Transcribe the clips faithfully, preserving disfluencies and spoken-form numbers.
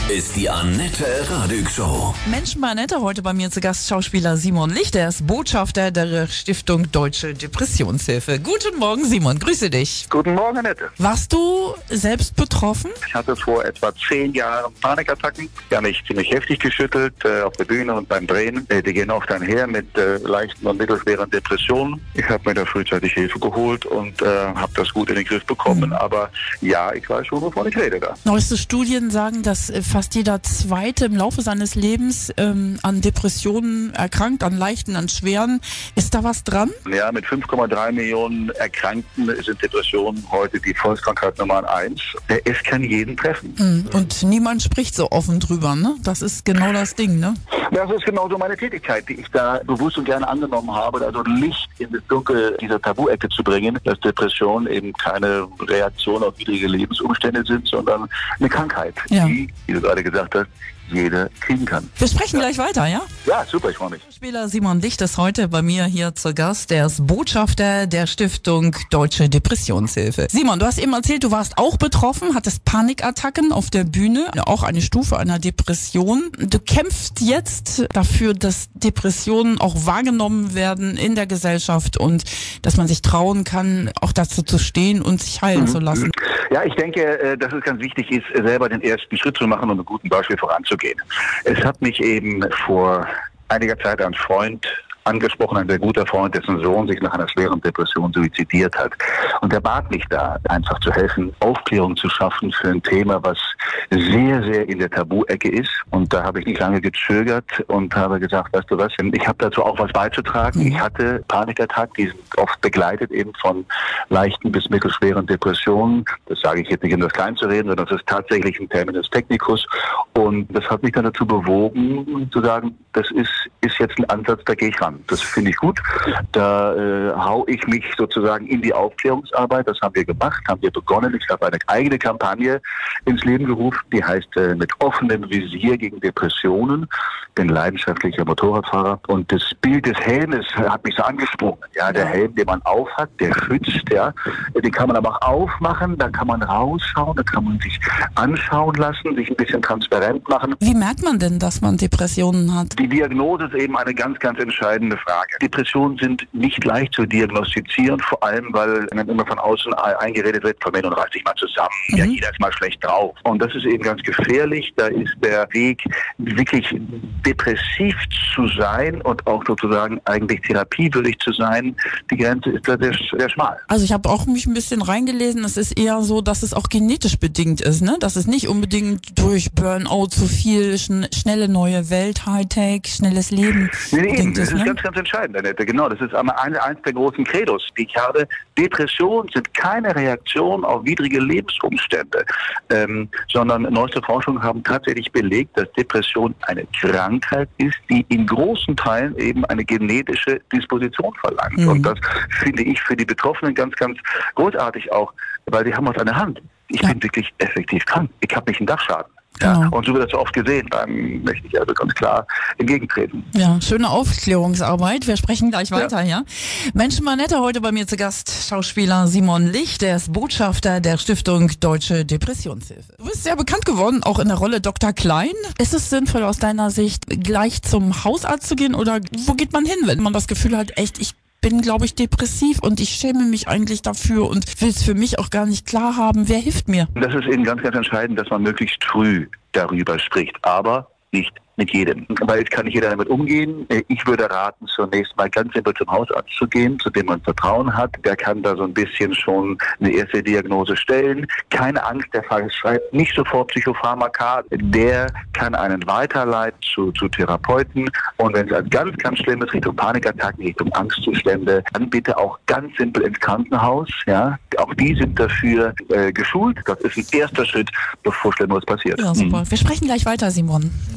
ist die Annette Radig Show. Mensch, mal Annette, heute bei mir zu Gast Schauspieler Simon Licht. Er ist Botschafter der Stiftung Deutsche Depressionshilfe. Guten Morgen, Simon. Grüße dich. Guten Morgen, Annette. Warst du selbst betroffen? Ich hatte vor etwa zehn Jahren Panikattacken. Die haben mich ziemlich heftig geschüttelt äh, auf der Bühne und beim Drehen. Äh, die gehen oft einher mit äh, leichten und mittelschweren Depressionen. Ich habe mir da frühzeitig Hilfe geholt und äh, habe das gut in den Griff bekommen. Mhm. Aber ja, ich weiß schon, wovon ich rede da. Neueste Studien sagen, dass äh, fast jeder Zweite im Laufe seines Lebens ähm, an Depressionen erkrankt, an leichten, an schweren. Ist da was dran? Ja, mit fünf Komma drei Millionen Erkrankten sind Depressionen heute die Volkskrankheit Nummer eins. Es kann jeden treffen. Mhm. Und niemand spricht so offen drüber, ne? Das ist genau das Ding, ne? Das ist genauso meine Tätigkeit, die ich da bewusst und gerne angenommen habe, also Licht in das Dunkel dieser Tabu-Ecke zu bringen, dass Depressionen eben keine Reaktion auf widrige Lebensumstände sind, sondern eine Krankheit, ja. die, wie du gerade gesagt hast, jeder kriegen kann. Wir sprechen ja. gleich weiter, ja? Ja, super, ich freue mich. Spieler Simon Licht ist heute bei mir hier zu Gast. Der ist Botschafter der Stiftung Deutsche Depressionshilfe. Simon, du hast eben erzählt, du warst auch betroffen, hattest Panikattacken auf der Bühne, auch eine Stufe einer Depression. Du kämpfst jetzt dafür, dass Depressionen auch wahrgenommen werden in der Gesellschaft und dass man sich trauen kann, auch dazu zu stehen und sich heilen mhm. zu lassen. Ja, ich denke, dass es ganz wichtig ist, selber den ersten Schritt zu machen und mit gutem Beispiel voranzugehen. Es hat mich eben vor einiger Zeit ein Freund angesprochen, ein sehr guter Freund, dessen Sohn sich nach einer schweren Depression suizidiert hat. Und er bat mich da, einfach zu helfen, Aufklärung zu schaffen für ein Thema, was sehr, sehr in der Tabu-Ecke ist. Und da habe ich nicht lange gezögert und habe gesagt, weißt du was, ich habe dazu auch was beizutragen. Ich hatte Panikattacken, die sind oft begleitet eben von leichten bis mittelschweren Depressionen. Das sage ich jetzt nicht, um das klein zu reden, sondern das ist tatsächlich ein Terminus technicus. Und das hat mich dann dazu bewogen, zu sagen, das ist, ist jetzt ein Ansatz, da gehe ich ran. Das finde ich gut. Da äh, hau ich mich sozusagen in die Aufklärungsarbeit. Das haben wir gemacht, haben wir begonnen. Ich habe eine eigene Kampagne ins Leben gerufen, die heißt äh, mit offenem Visier gegen Depressionen. Bin leidenschaftlicher Motorradfahrer und das Bild des Helmes hat mich so angesprungen. Ja, der Helm, den man aufhat, der schützt, ja. Den kann man aber auch aufmachen, da kann man rausschauen, da kann man sich anschauen lassen, sich ein bisschen transparent machen. Wie merkt man denn, dass man Depressionen hat? Die Diagnose ist eben eine ganz, ganz entscheidende Frage. Depressionen sind nicht leicht zu diagnostizieren, vor allem, weil dann immer von außen eingeredet wird, komm hin und reiß dich mal zusammen, mhm. ja, jeder ist mal schlecht drauf. Und das ist eben ganz gefährlich, da ist der Weg, wirklich depressiv zu sein und auch sozusagen eigentlich therapiewürdig zu sein, die Grenze ist da sehr, sehr schmal. Also ich habe auch mich ein bisschen reingelesen, es ist eher so, dass es auch genetisch bedingt ist, ne? Dass es nicht unbedingt durch Burnout zu viel, schn- schnelle neue Welt, Hightech, schnelles Leben nee, nee, bedingt das ist, ist ne? ganz, ganz entscheidend, Annette. Genau, das ist einmal eine, eins der großen Credos, die ich habe. Depressionen sind keine Reaktion auf widrige Lebensumstände, ähm, sondern neueste Forschungen haben tatsächlich belegt, dass Depression eine Krankheit ist, die in großen Teilen eben eine genetische Disposition verlangt. Mhm. Und das finde ich für die Betroffenen ganz, ganz großartig auch, weil sie haben was an der Hand. Ich ja. bin wirklich effektiv krank. Ich habe nicht einen Dachschaden. Ja, genau. Und so wird das so oft gesehen, dann möchte ich also ganz klar entgegentreten. Ja, schöne Aufklärungsarbeit. Wir sprechen gleich weiter, ja. ja? Menschen mal netter, heute bei mir zu Gast Schauspieler Simon Licht, der ist Botschafter der Stiftung Deutsche Depressionshilfe. Du bist sehr bekannt geworden, auch in der Rolle Doktor Klein. Ist es sinnvoll aus deiner Sicht, gleich zum Hausarzt zu gehen oder wo geht man hin, wenn man das Gefühl hat, echt, ich bin, glaube ich, depressiv und ich schäme mich eigentlich dafür und will es für mich auch gar nicht klar haben. Wer hilft mir? Das ist eben ganz, ganz entscheidend, dass man möglichst früh darüber spricht, aber nicht mit jedem. Weil jetzt kann nicht jeder damit umgehen. Ich würde raten, zunächst mal ganz simpel zum Hausarzt zu gehen, zu dem man Vertrauen hat. Der kann da so ein bisschen schon eine erste Diagnose stellen. Keine Angst, der Fall schreibt nicht sofort Psychopharmaka. Der kann einen weiterleiten zu, zu Therapeuten. Und wenn es als ganz, ganz schlimm ist, Richtung Panikattacken, Richtung Angstzustände, dann bitte auch ganz simpel ins Krankenhaus. Ja, auch die sind dafür äh, geschult. Das ist ein erster Schritt, bevor Schlimmeres passiert. Ja, super. Mhm. Wir sprechen gleich weiter, Simon. Bei Annette.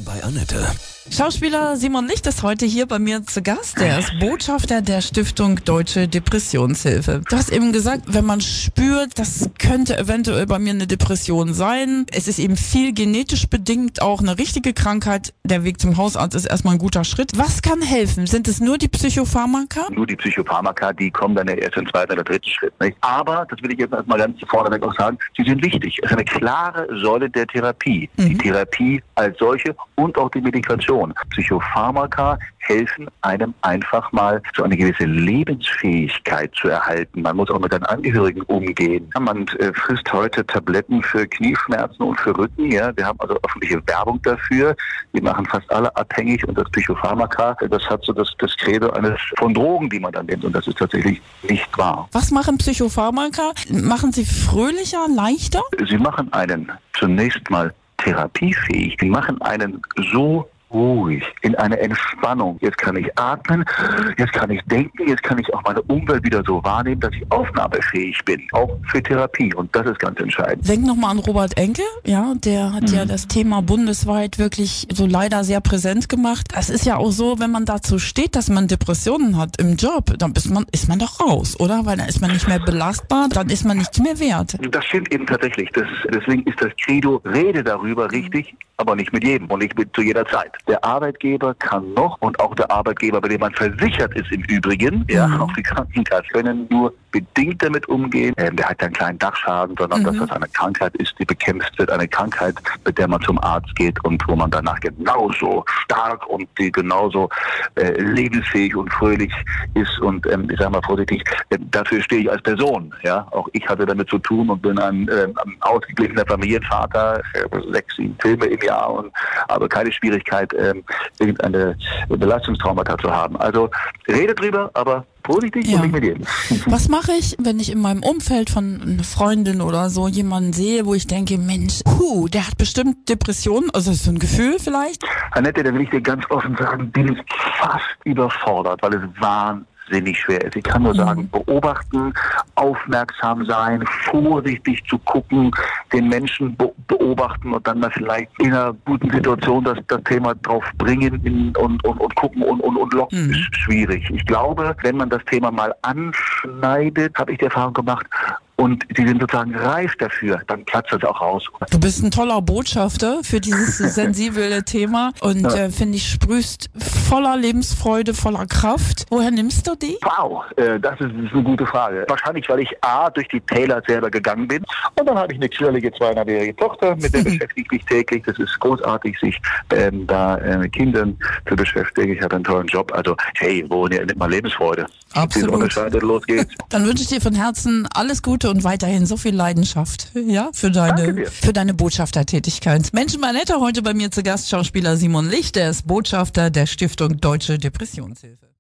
Annette. Schauspieler Simon Licht ist heute hier bei mir zu Gast. Er ist Botschafter der Stiftung Deutsche Depressionshilfe. Du hast eben gesagt, wenn man spürt, das könnte eventuell bei mir eine Depression sein. Es ist eben viel genetisch bedingt, auch eine richtige Krankheit. Der Weg zum Hausarzt ist erstmal ein guter Schritt. Was kann helfen? Sind es nur die Psychopharmaka? Nur die Psychopharmaka, die kommen dann erst im zweiten oder dritten Schritt. Nicht? Aber, das will ich jetzt erstmal ganz vorneweg auch sagen, sie sind wichtig. Es ist eine klare Säule der Therapie. Mhm. Die Therapie als solche und auch die Medikation. Psychopharmaka helfen einem einfach mal so eine gewisse Lebensfähigkeit zu erhalten. Man muss auch mit den Angehörigen umgehen. Man äh, frisst heute Tabletten für Knieschmerzen und für Rücken. Ja, wir haben also öffentliche Werbung dafür. Die machen fast alle abhängig und das Psychopharmaka, das hat so das, das Credo eines von Drogen, die man dann nimmt und das ist tatsächlich nicht wahr. Was machen Psychopharmaka? Machen sie fröhlicher, leichter? Sie machen einen zunächst mal therapiefähig. Sie machen einen so ruhig, in eine Entspannung. Jetzt kann ich atmen, jetzt kann ich denken, jetzt kann ich auch meine Umwelt wieder so wahrnehmen, dass ich aufnahmefähig bin, auch für Therapie. Und das ist ganz entscheidend. Denk nochmal an Robert Enke, ja, der hat mhm. ja das Thema bundesweit wirklich so leider sehr präsent gemacht. Es ist ja auch so, wenn man dazu steht, dass man Depressionen hat im Job, dann ist man, ist man doch raus, oder? Weil dann ist man nicht mehr belastbar, dann ist man nichts mehr wert. Das stimmt eben tatsächlich. Das, deswegen ist das Credo, rede darüber richtig, aber nicht mit jedem und nicht mit, zu jeder Zeit. Der Arbeitgeber kann noch und auch der Arbeitgeber, bei dem man versichert ist im Übrigen, mhm. ja, auch die Krankenkassen können nur bedingt damit umgehen. Ähm, der hat keinen kleinen Dachschaden, sondern mhm. dass das eine Krankheit ist, die bekämpft wird, eine Krankheit, mit der man zum Arzt geht und wo man danach genauso stark und die genauso äh, lebensfähig und fröhlich ist und ähm, ich sage mal vorsichtig, äh, dafür stehe ich als Person. Ja, auch ich hatte damit zu tun und bin ein, äh, ein ausgeglichener Familienvater, äh, sechs, sieben Filme im Jahr und habe keine Schwierigkeit, äh, irgendeine Belastungstraumata zu haben. Also rede drüber, aber vorsichtig ja. und nicht mit jedem. Was mache ich, wenn ich in meinem Umfeld von einer Freundin oder so jemanden sehe, wo ich denke, Mensch, hu, der hat bestimmt Depressionen, also so ein Gefühl vielleicht? Annette, da will ich dir ganz offen sagen, bin ich fast überfordert, weil es wahnsinnig schwer ist. Ich kann nur sagen, beobachten, aufmerksam sein, vorsichtig zu gucken, den Menschen be beobachten und dann mal vielleicht in einer guten Situation das, das Thema drauf bringen in, und, und, und gucken und, und, und locken. Mhm. Ist schwierig. Ich glaube, wenn man das Thema mal anschneidet, habe ich die Erfahrung gemacht, und sie sind sozusagen reif dafür, dann platzt das auch raus. Du bist ein toller Botschafter für dieses sensible Thema und ja. äh, finde ich, sprühst voller Lebensfreude, voller Kraft. Woher nimmst du die? Wow, äh, das, ist, das ist eine gute Frage. Wahrscheinlich, weil ich A, durch die Täler selber gegangen bin und dann habe ich eine quirlige zweieinhalbjährige Tochter, mit der beschäftige ich mich täglich. Das ist großartig, sich ähm, da äh, mit Kindern zu beschäftigen. Ich habe einen tollen Job. Also, hey, wo nimmt man Lebensfreude? Absolut. Los geht's. Dann wünsche ich dir von Herzen alles Gute und weiterhin so viel Leidenschaft, ja, für deine, für deine Botschaftertätigkeit. Menschen mal netter, heute bei mir zu Gast Schauspieler Simon Licht, der ist Botschafter der Stiftung Deutsche Depressionshilfe.